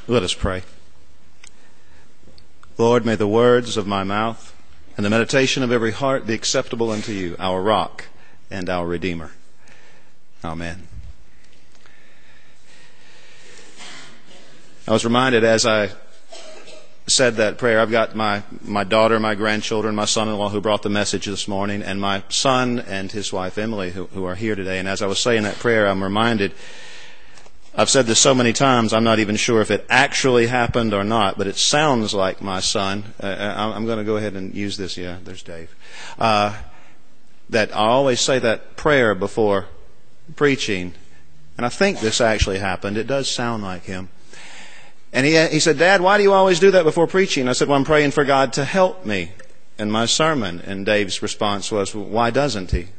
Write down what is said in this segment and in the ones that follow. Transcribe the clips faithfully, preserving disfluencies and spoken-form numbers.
Let us pray. Lord, may the words of my mouth and the meditation of every heart be acceptable unto you, our rock and our Redeemer. Amen. I was reminded as I said that prayer, I've got my, my daughter, my grandchildren, my son-in-law who brought the message this morning, and my son and his wife Emily who, who are here today. And as I was saying that prayer, I'm reminded, I've said this so many times, I'm not even sure if it actually happened or not, but it sounds like my son, uh, I'm going to go ahead and use this, yeah, there's Dave, uh, that I always say that prayer before preaching, and I think this actually happened. It does sound like him. And he he said, Dad, why do you always do that before preaching? I said, well, I'm praying for God to help me in my sermon. And Dave's response was, well, why doesn't he?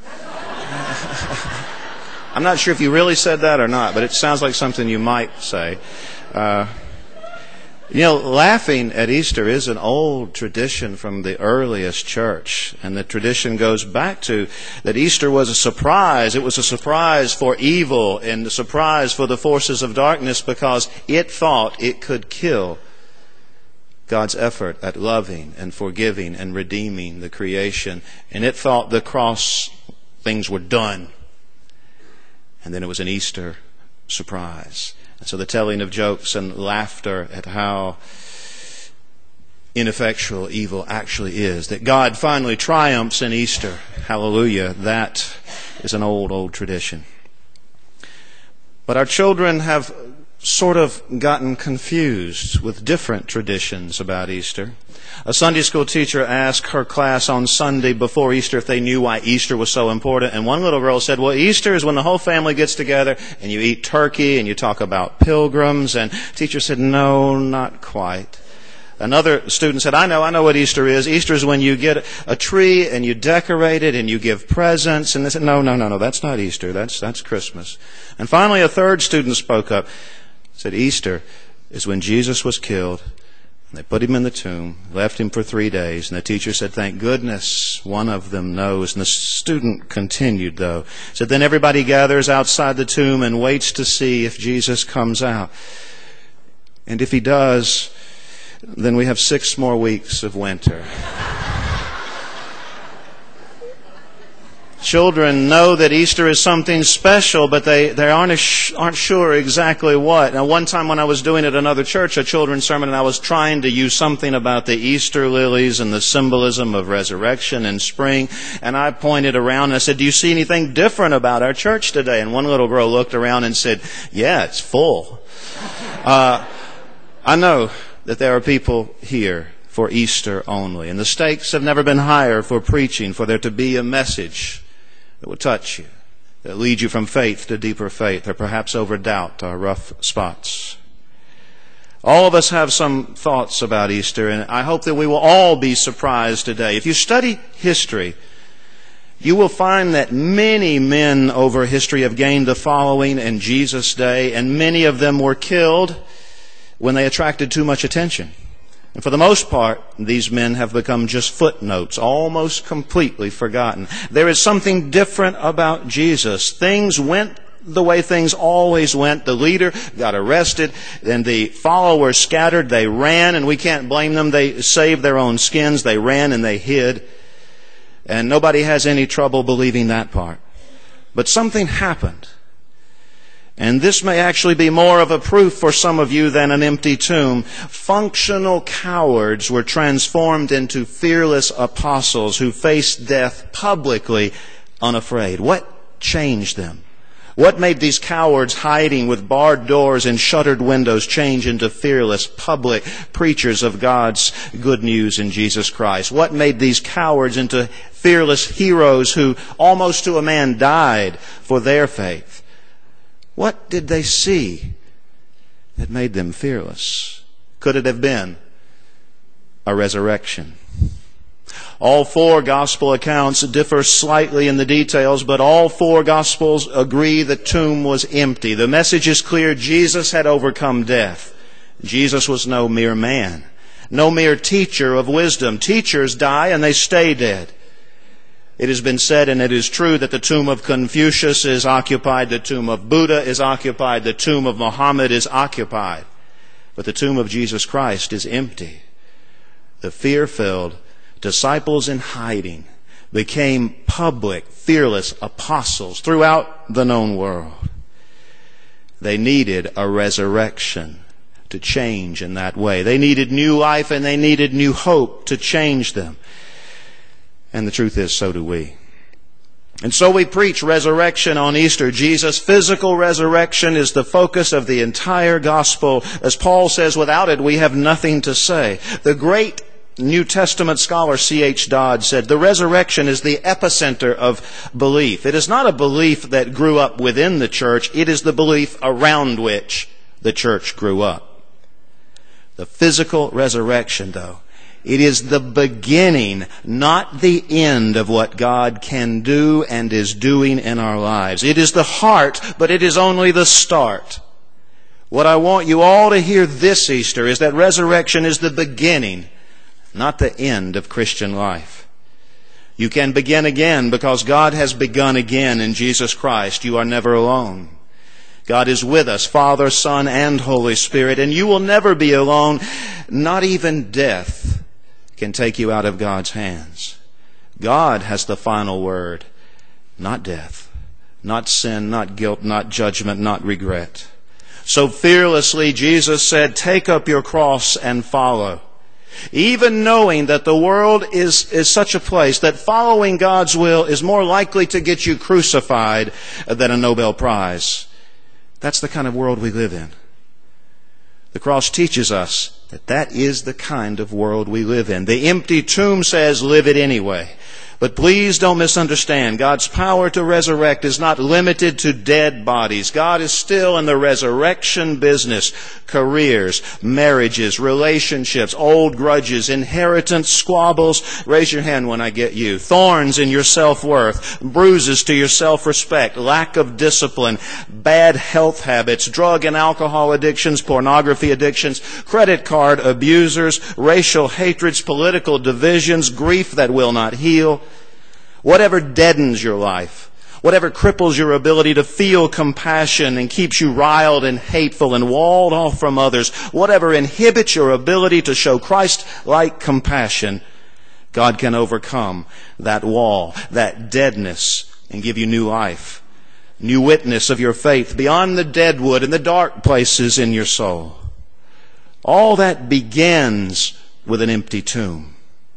I'm not sure if you really said that or not, but it sounds like something you might say. Uh, you know, laughing at Easter is an old tradition from the earliest church. And the tradition goes back to that Easter was a surprise. It was a surprise for evil and a surprise for the forces of darkness because it thought it could kill God's effort at loving and forgiving and redeeming the creation. And it thought the cross things were done. And then it was an Easter surprise. And so the telling of jokes and laughter at how ineffectual evil actually is, that God finally triumphs in Easter, hallelujah, that is an old, old tradition. But our children have sort of gotten confused with different traditions about Easter. A Sunday school teacher asked her class on Sunday before Easter if they knew why Easter was so important. And one little girl said, well, Easter is when the whole family gets together and you eat turkey and you talk about pilgrims. And the teacher said, no, not quite. Another student said, I know, I know what Easter is. Easter is when you get a tree and you decorate it and you give presents. And they said, no, no, no, no, that's not Easter. That's, that's Christmas. And finally, a third student spoke up, said, Easter is when Jesus was killed. They put him in the tomb, left him for three days, and the teacher said, thank goodness one of them knows. And the student continued, though. Said, then everybody gathers outside the tomb and waits to see if Jesus comes out. And if he does, then we have six more weeks of winter. Children know that Easter is something special, but they, they aren't, aren't sure exactly what. Now, one time when I was doing at another church, a children's sermon, and I was trying to use something about the Easter lilies and the symbolism of resurrection and spring, and I pointed around and I said, do you see anything different about our church today? And one little girl looked around and said, yeah, it's full. Uh, I know that there are people here for Easter only, and the stakes have never been higher for preaching, for there to be a message that will touch you, that lead you from faith to deeper faith, or perhaps over doubt or rough spots. All of us have some thoughts about Easter, and I hope that we will all be surprised today. If you study history, you will find that many men over history have gained a following in Jesus' day, and many of them were killed when they attracted too much attention. And for the most part, these men have become just footnotes, almost completely forgotten. There is something different about Jesus. Things went the way things always went. The leader got arrested, and the followers scattered. They ran, and we can't blame them. They saved their own skins. They ran and they hid. And nobody has any trouble believing that part. But something happened. And this may actually be more of a proof for some of you than an empty tomb. Functional cowards were transformed into fearless apostles who faced death publicly unafraid. What changed them? What made these cowards hiding with barred doors and shuttered windows change into fearless public preachers of God's good news in Jesus Christ? What made these cowards into fearless heroes who almost to a man died for their faith? What did they see that made them fearless? Could it have been a resurrection? All four gospel accounts differ slightly in the details, but all four gospels agree the tomb was empty. The message is clear. Jesus had overcome death. Jesus was no mere man, no mere teacher of wisdom. Teachers die and they stay dead. It has been said, and it is true, that the tomb of Confucius is occupied, the tomb of Buddha is occupied, the tomb of Muhammad is occupied. But the tomb of Jesus Christ is empty. The fear-filled disciples in hiding became public, fearless apostles throughout the known world. They needed a resurrection to change in that way. They needed new life and they needed new hope to change them. And the truth is, so do we. And so we preach resurrection on Easter. Jesus' physical resurrection is the focus of the entire gospel. As Paul says, without it we have nothing to say. The great New Testament scholar C H Dodd said, the resurrection is the epicenter of belief. It is not a belief that grew up within the church. It is the belief around which the church grew up. The physical resurrection, though, it is the beginning, not the end of what God can do and is doing in our lives. It is the heart, but it is only the start. What I want you all to hear this Easter is that resurrection is the beginning, not the end of Christian life. You can begin again because God has begun again in Jesus Christ. You are never alone. God is with us, Father, Son, and Holy Spirit, and you will never be alone. Not even death can take you out of God's hands. God has the final word, not death, not sin, not guilt, not judgment, not regret. So fearlessly Jesus said, take up your cross and follow. Even knowing that the world is, is such a place that following God's will is more likely to get you crucified than a Nobel Prize. That's the kind of world we live in. The cross teaches us that that is the kind of world we live in. The empty tomb says, live it anyway. But please don't misunderstand. God's power to resurrect is not limited to dead bodies. God is still in the resurrection business. Careers, marriages, relationships, old grudges, inheritance, squabbles. Raise your hand when I get you. Thorns in your self-worth, bruises to your self-respect, lack of discipline, bad health habits, drug and alcohol addictions, pornography addictions, credit card abusers, racial hatreds, political divisions, grief that will not heal. Whatever deadens your life, whatever cripples your ability to feel compassion and keeps you riled and hateful and walled off from others, whatever inhibits your ability to show Christ-like compassion, God can overcome that wall, that deadness, and give you new life, new witness of your faith beyond the deadwood and the dark places in your soul. All that begins with an empty tomb.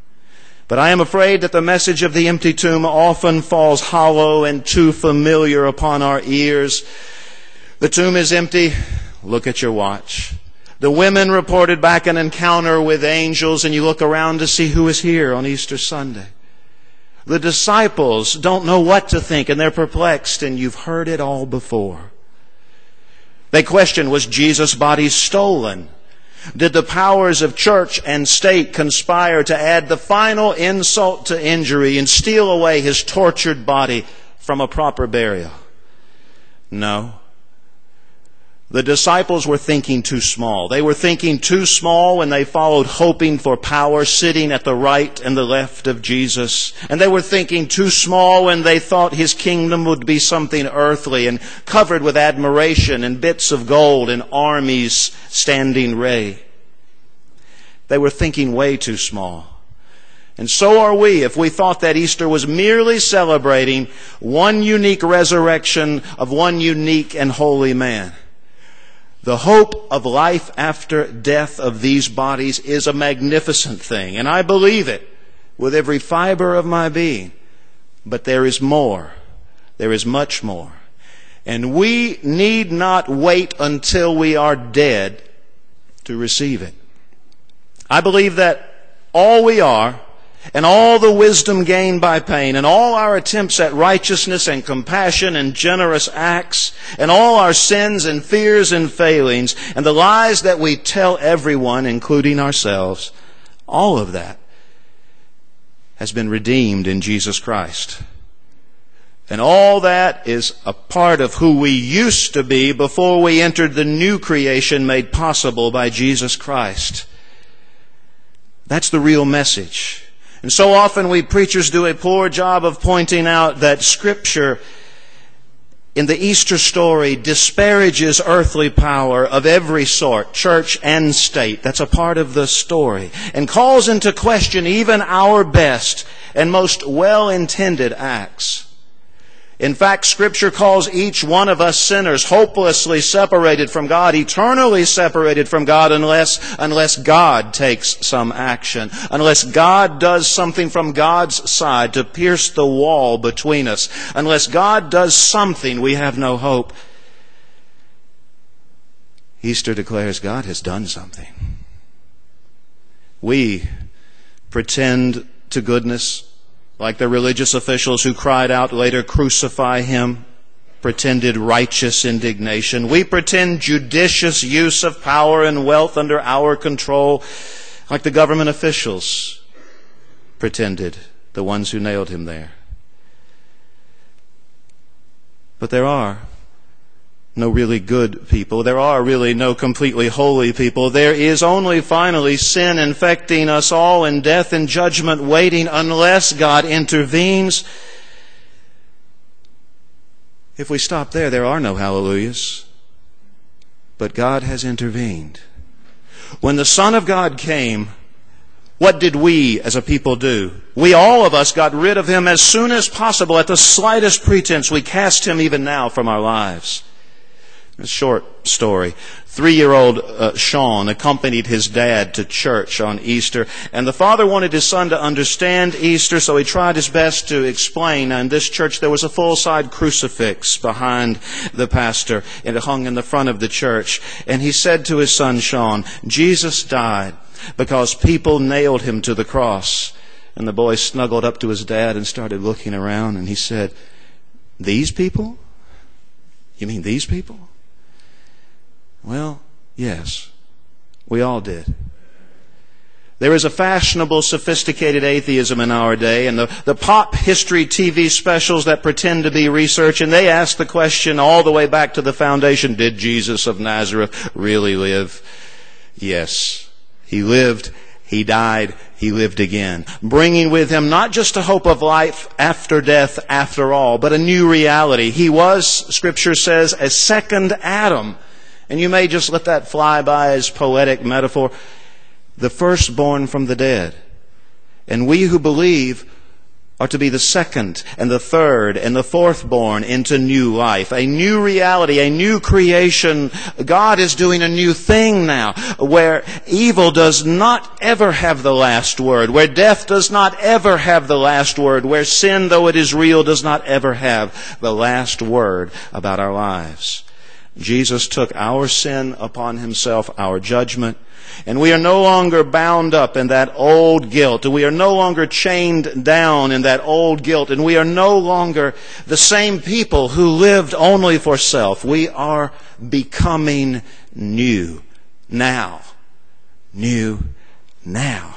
But I am afraid that the message of the empty tomb often falls hollow and too familiar upon our ears. The tomb is empty. Look at your watch. The women reported back an encounter with angels, and you look around to see who is here on Easter Sunday. The disciples don't know what to think, and they're perplexed, and you've heard it all before. They question, was Jesus' body stolen? Did the powers of church and state conspire to add the final insult to injury and steal away his tortured body from a proper burial? No. The disciples were thinking too small. They were thinking too small when they followed hoping for power, sitting at the right and the left of Jesus. And they were thinking too small when they thought his kingdom would be something earthly and covered with admiration and bits of gold and armies standing ready. They were thinking way too small. And so are we if we thought that Easter was merely celebrating one unique resurrection of one unique and holy man. The hope of life after death of these bodies is a magnificent thing, and I believe it with every fiber of my being. But there is more. There is much more. And we need not wait until we are dead to receive it. I believe that all we are, and all the wisdom gained by pain, and all our attempts at righteousness and compassion and generous acts, and all our sins and fears and failings, and the lies that we tell everyone, including ourselves, all of that has been redeemed in Jesus Christ. And all that is a part of who we used to be before we entered the new creation made possible by Jesus Christ. That's the real message. And so often we preachers do a poor job of pointing out that Scripture in the Easter story disparages earthly power of every sort, church and state. That's a part of the story. And calls into question even our best and most well-intended acts. In fact, Scripture calls each one of us sinners, hopelessly separated from God, eternally separated from God unless, unless God takes some action, unless God does something from God's side to pierce the wall between us. Unless God does something, we have no hope. Easter declares God has done something. We pretend to goodness, like the religious officials who cried out later, "Crucify him," pretended righteous indignation. We pretend judicious use of power and wealth under our control, like the government officials pretended, the ones who nailed him there. But there are no really good people. There are really no completely holy people. There is only finally sin infecting us all and death and judgment waiting unless God intervenes. If we stop there, there are no hallelujahs. But God has intervened. When the Son of God came, what did we as a people do? We, all of us, got rid of him as soon as possible. At the slightest pretense, we cast him even now from our lives. A short story. Three-year-old uh, Sean accompanied his dad to church on Easter, and the father wanted his son to understand Easter, so he tried his best to explain. In this church, there was a full-size crucifix behind the pastor, and it hung in the front of the church. And he said to his son Sean, "Jesus died because people nailed him to the cross." And the boy snuggled up to his dad and started looking around, and he said, "These people? You mean these people?" Well, yes, we all did. There is a fashionable, sophisticated atheism in our day, and the, the pop history T V specials that pretend to be research, and they ask the question all the way back to the foundation, did Jesus of Nazareth really live? Yes, he lived, he died, he lived again, bringing with him not just a hope of life after death after all, but a new reality. He was, Scripture says, a second Adam. And you may just let that fly by as poetic metaphor. The firstborn from the dead. And we who believe are to be the second and the third and the fourth born into new life. A new reality, a new creation. God is doing a new thing now, where evil does not ever have the last word, where death does not ever have the last word, where sin, though it is real, does not ever have the last word about our lives. Jesus took our sin upon himself, our judgment, and we are no longer bound up in that old guilt. We are no longer chained down in that old guilt, and we are no longer the same people who lived only for self. We are becoming new now. New now.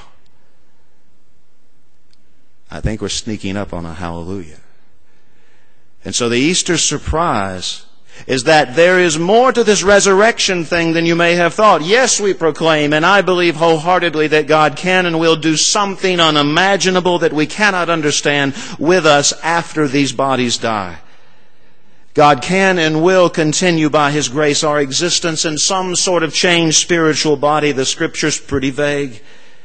I think we're sneaking up on a hallelujah. And so the Easter surprise is that there is more to this resurrection thing than you may have thought. Yes, we proclaim, and I believe wholeheartedly that God can and will do something unimaginable that we cannot understand with us after these bodies die. God can and will continue by His grace our existence in some sort of changed spiritual body. The Scripture's pretty vague.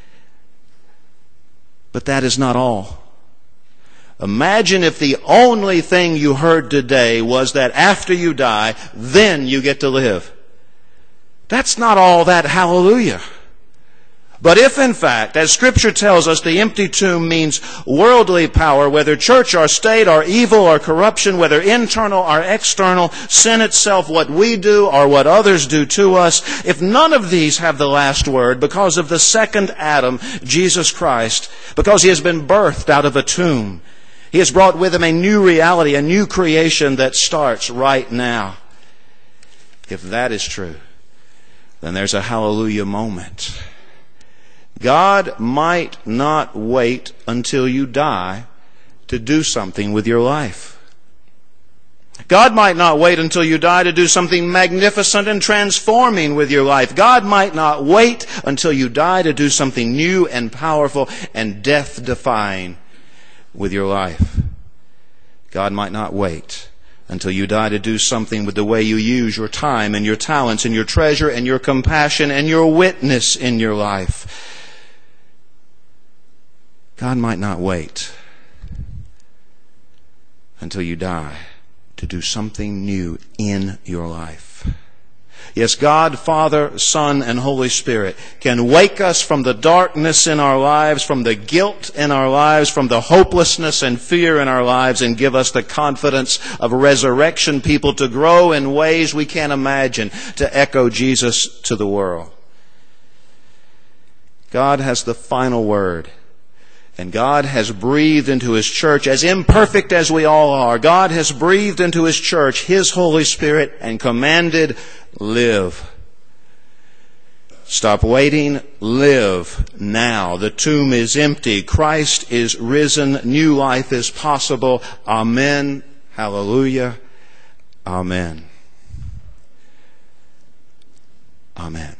But that is not all. Imagine if the only thing you heard today was that after you die, then you get to live. That's not all that hallelujah. But if in fact, as Scripture tells us, the empty tomb means worldly power, whether church or state or evil or corruption, whether internal or external, sin itself, what we do or what others do to us, if none of these have the last word because of the second Adam, Jesus Christ, because He has been birthed out of a tomb, He has brought with Him a new reality, a new creation that starts right now. If that is true, then there's a hallelujah moment. God might not wait until you die to do something with your life. God might not wait until you die to do something magnificent and transforming with your life. God might not wait until you die to do something new and powerful and death-defying with your life. God might not wait until you die to do something with the way you use your time and your talents and your treasure and your compassion and your witness in your life. God might not wait until you die to do something new in your life. Yes, God, Father, Son, and Holy Spirit can wake us from the darkness in our lives, from the guilt in our lives, from the hopelessness and fear in our lives, and give us the confidence of resurrection people to grow in ways we can't imagine, to echo Jesus to the world. God has the final word. And God has breathed into His church, as imperfect as we all are, God has breathed into His church His Holy Spirit and commanded, live. Stop waiting, live now. The tomb is empty. Christ is risen. New life is possible. Amen. Hallelujah. Amen. Amen.